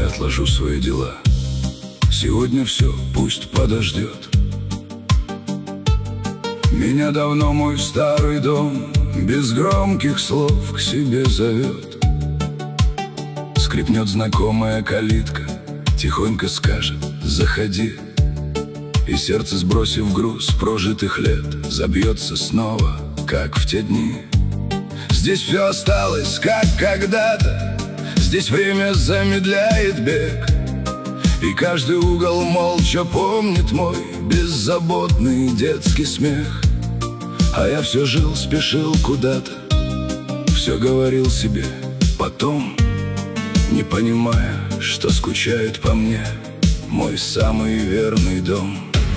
я отложу свои дела. Сегодня все пусть подождет. Меня давно мой старый дом без громких слов к себе зовет. Скрипнет знакомая калитка, тихонько скажет: заходи. И сердце, сбросив груз прожитых лет, забьется снова, как в те дни. Здесь все осталось, как когда-то. Здесь время замедляет бег, и каждый угол молча помнит мой беззаботный детский смех. А я все жил, спешил куда-то, все говорил себе потом, не понимая, что скучает по мне мой самый верный дом.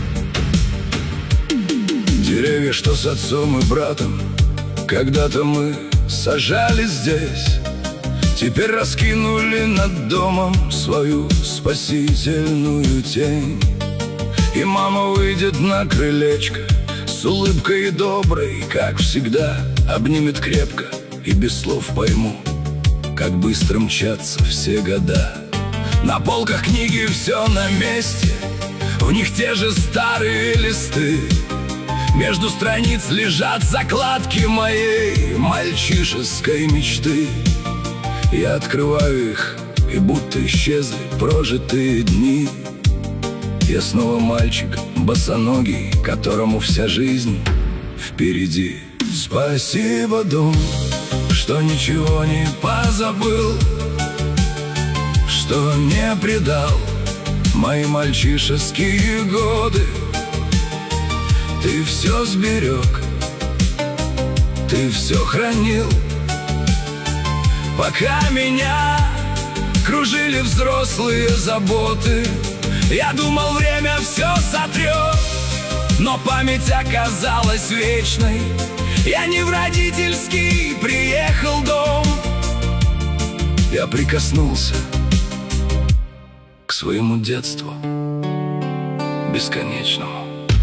Деревья, что с отцом и братом когда-то мы сажали здесь, теперь раскинули над домом свою спасительную тень. И мама выйдет на крылечко с улыбкой доброй, как всегда, обнимет крепко, и без слов пойму, как быстро мчатся все года. На полках книги все на месте, в них те же старые листы. Между страниц лежат закладки моей мальчишеской мечты. Я открываю их, и будто исчезли прожитые дни. Я снова мальчик босоногий, которому вся жизнь впереди. Спасибо, дом, что ничего не позабыл, что не предал мои мальчишеские годы. Ты все сберег, ты все хранил, пока меня кружили взрослые заботы. Я думал, время все сотрет, но память оказалась вечной. Я не в родительский приехал дом. Я прикоснулся к своему детству бесконечному.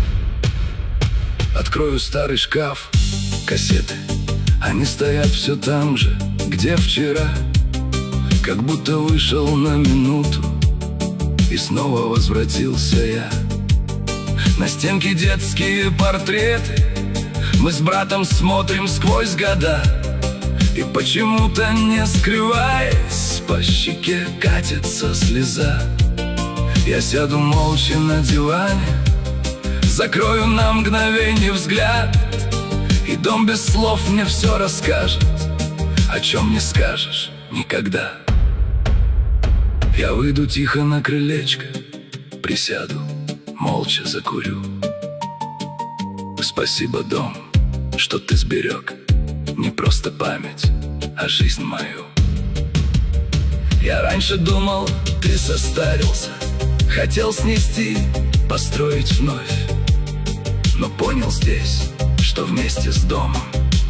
Открою старый шкаф, кассеты, они стоят все там же, где вчера. Как будто вышел на минуту, и снова возвратился я. На стенке детские портреты, мы с братом смотрим сквозь года. И почему-то, не скрываясь, по щеке катится слеза. Я сяду молча на диване, закрою на мгновение взгляд, и дом без слов мне все расскажет, о чем не скажешь никогда. Я выйду тихо на крылечко, присяду, молча закурю. Спасибо, дом, что ты сберег не просто память, а жизнь мою. Я раньше думал, ты состарился, хотел снести, построить вновь, но понял здесь, что вместе с домом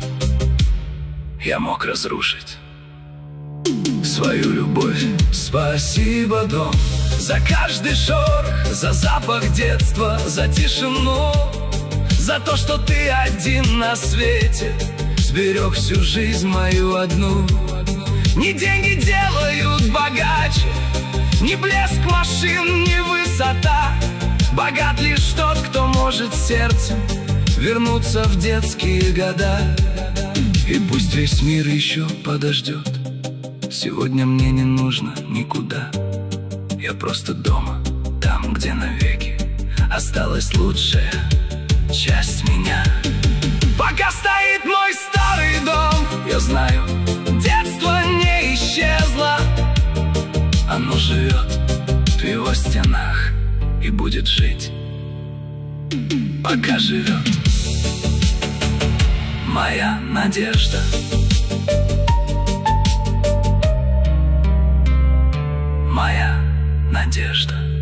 я мог разрушить свою любовь. Спасибо, дом, за каждый шорох, за запах детства, за тишину, за то, что ты один на свете сберег всю жизнь мою одну. Не деньги делают богаче, ни блеск машин, ни высота. Богат лишь тот, кто может сердцем вернуться в детские года. И пусть весь мир еще подождет, сегодня мне не нужно никуда. Я просто дома, там, где навеки осталась лучшая часть меня. Пока стоит мой старый дом, я знаю, детство не исчезло. Оно живет в его стенах и будет жить, пока живет моя надежда. Моя надежда.